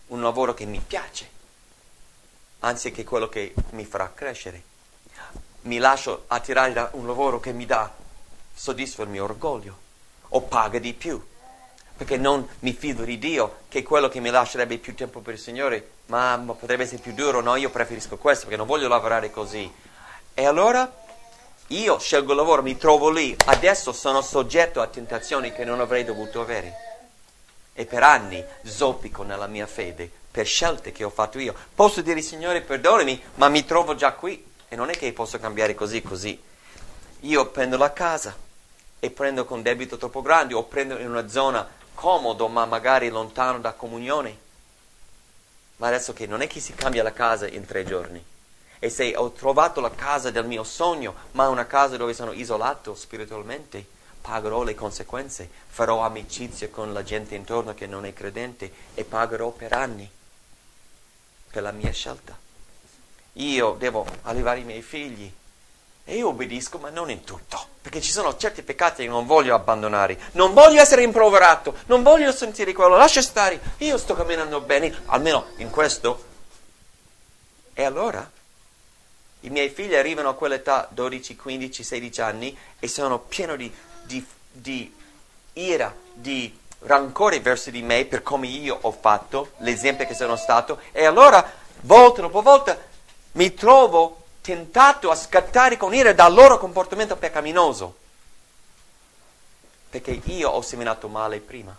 un lavoro che mi piace, anziché quello che mi farà crescere. Mi lascio attirare da un lavoro che mi dà, soddisfa il mio orgoglio, o paga di più, perché non mi fido di Dio, che quello che mi lascerebbe più tempo per il Signore, ma, ma potrebbe essere più duro, no, io preferisco questo, perché non voglio lavorare così. E allora io scelgo il lavoro, mi trovo lì, adesso sono soggetto a tentazioni che non avrei dovuto avere. E per anni zoppico nella mia fede, per scelte che ho fatto io. Posso dire, Signore, perdonami, ma mi trovo già qui, e non è che posso cambiare così, così. Io prendo la casa, e prendo con debito troppo grande, o prendo in una zona comodo, ma magari lontano da comunione. Ma adesso che non è che si cambia la casa in tre giorni. E se ho trovato la casa del mio sogno, ma una casa dove sono isolato spiritualmente, pagherò le conseguenze, farò amicizia con la gente intorno che non è credente e pagherò per anni per la mia scelta. Io devo allevare i miei figli e io obbedisco, ma non in tutto, perché ci sono certi peccati che non voglio abbandonare, non voglio essere rimproverato, non voglio sentire quello, lascia stare, io sto camminando bene, almeno in questo. E allora i miei figli arrivano a quell'età, dodici, quindici, sedici anni, e sono pieno di, di, di ira, di rancore verso di me per come io ho fatto, l'esempio che sono stato, e allora volta dopo volta mi trovo tentato a scattare con ira dal loro comportamento peccaminoso, perché io ho seminato male prima.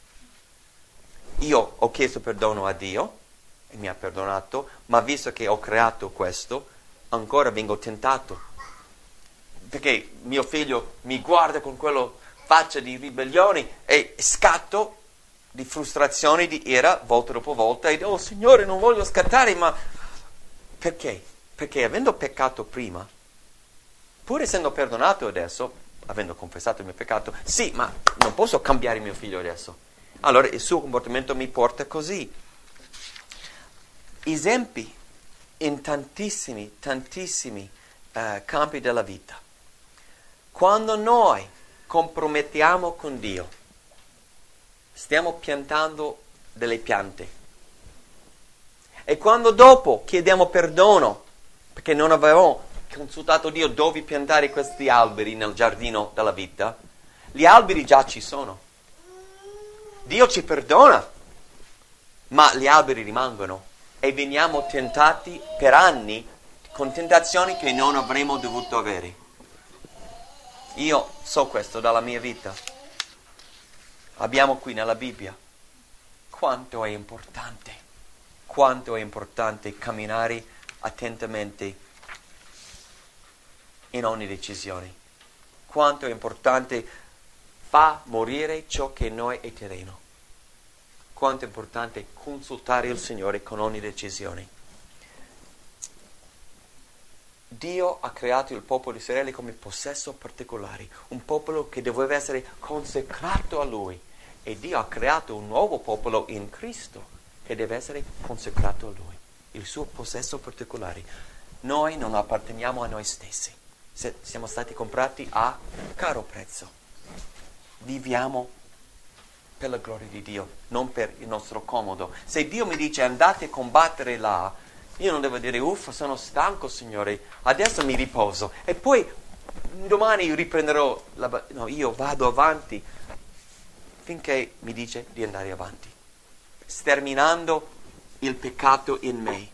Io ho chiesto perdono a Dio e mi ha perdonato, ma visto che ho creato questo, ancora vengo tentato, perché mio figlio mi guarda con quello faccia di ribellione e scatto di frustrazione, di ira, volta dopo volta, e oh Signore, non voglio scattare, ma perché? Perché avendo peccato prima, pur essendo perdonato adesso, avendo confessato il mio peccato, sì, ma non posso cambiare mio figlio adesso. Allora il suo comportamento mi porta così. Esempi in tantissimi, tantissimi uh, campi della vita. Quando noi compromettiamo con Dio, stiamo piantando delle piante. E quando dopo chiediamo perdono, perché non avevamo consultato Dio dove piantare questi alberi nel giardino della vita, gli alberi già ci sono. Dio ci perdona, ma gli alberi rimangono e veniamo tentati per anni con tentazioni che non avremmo dovuto avere. Io so questo dalla mia vita. Abbiamo qui nella Bibbia quanto è importante, quanto è importante camminare attentamente in ogni decisione. Quanto è importante fa morire ciò che in noi è terreno. Quanto è importante consultare il Signore con ogni decisione. Dio ha creato il popolo di Israele come possesso particolare, un popolo che doveva essere consacrato a Lui. E Dio ha creato un nuovo popolo in Cristo che deve essere consacrato a Lui. Il suo possesso particolare. Noi non apparteniamo a noi stessi. Se siamo stati comprati a caro prezzo. Viviamo per la gloria di Dio, non per il nostro comodo. Se Dio mi dice andate a combattere là, io non devo dire uffa, sono stanco Signore, adesso mi riposo e poi domani riprenderò la... No, io vado avanti finché mi dice di andare avanti, sterminando il peccato in me.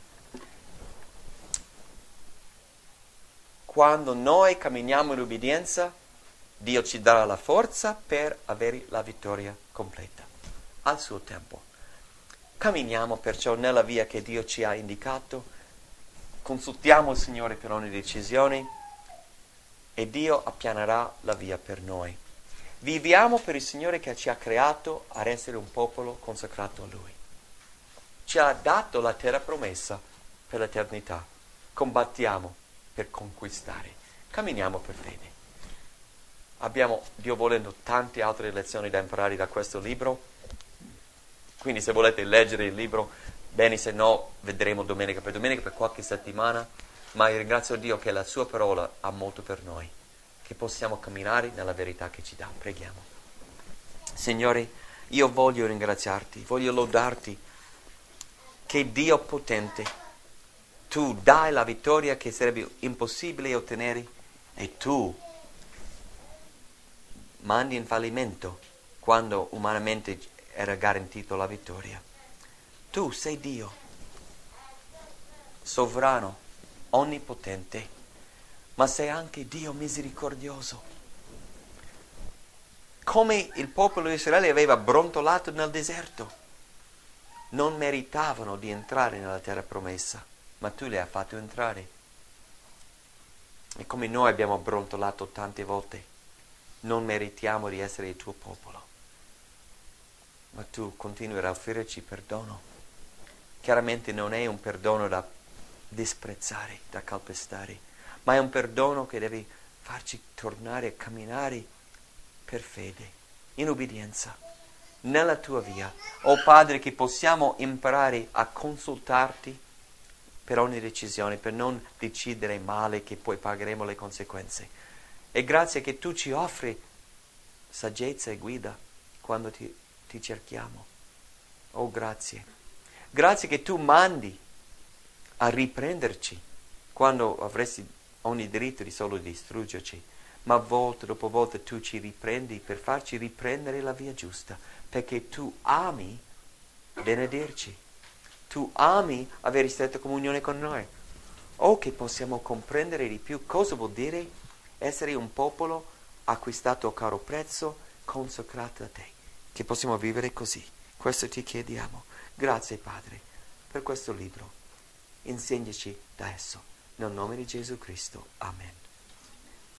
Quando noi camminiamo in obbedienza, Dio ci darà la forza per avere la vittoria completa, al suo tempo. Camminiamo perciò nella via che Dio ci ha indicato, consultiamo il Signore per ogni decisione e Dio appianerà la via per noi. Viviamo per il Signore che ci ha creato ad essere un popolo consacrato a Lui. Ci ha dato la terra promessa per l'eternità. Combattiamo per conquistare. Camminiamo per fede. Abbiamo, Dio volendo, tante altre lezioni da imparare da questo libro. Quindi se volete leggere il libro, bene, se no vedremo domenica per domenica per qualche settimana. Ma io ringrazio Dio che la sua parola ha molto per noi, che possiamo camminare nella verità che ci dà. Preghiamo. Signore, io voglio ringraziarti, voglio lodarti che Dio potente, tu dai la vittoria che sarebbe impossibile ottenere e tu mandi in fallimento quando umanamente era garantito la vittoria. Tu sei Dio, sovrano, onnipotente, ma sei anche Dio misericordioso. Come il popolo di Israele aveva brontolato nel deserto, non meritavano di entrare nella terra promessa, ma tu li hai fatto entrare. E come noi abbiamo brontolato tante volte, non meritiamo di essere il tuo popolo, ma tu continuerai a offrirci perdono. Chiaramente non è un perdono da disprezzare, da calpestare, ma è un perdono che deve farci tornare a camminare per fede, in obbedienza, nella tua via. Oh Padre, che possiamo imparare a consultarti per ogni decisione, per non decidere male che poi pagheremo le conseguenze. E grazie che tu ci offri saggezza e guida quando ti, ti cerchiamo. Oh, grazie. Grazie che tu mandi a riprenderci quando avresti ogni diritto di solo distruggerci, ma volta dopo volta tu ci riprendi per farci riprendere la via giusta, perché tu ami benedirci, tu ami avere stretta comunione con noi. Oh, che possiamo comprendere di più cosa vuol dire essere un popolo acquistato a caro prezzo, consacrato a te, che possiamo vivere così. Questo ti chiediamo. Grazie Padre per questo libro. Insegnaci da esso. Nel nome di Gesù Cristo. Amen.